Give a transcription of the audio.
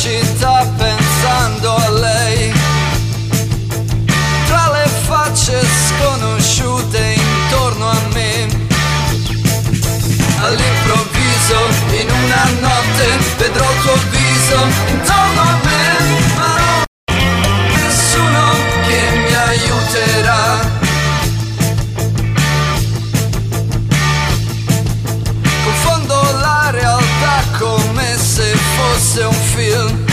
città pensando a lei, tra le facce sconosciute intorno a me. All'improvviso, in una notte, vedrò il tuo viso intorno a me, ma non nessuno che mi aiuterà. Confondo la realtà come se fosse un film,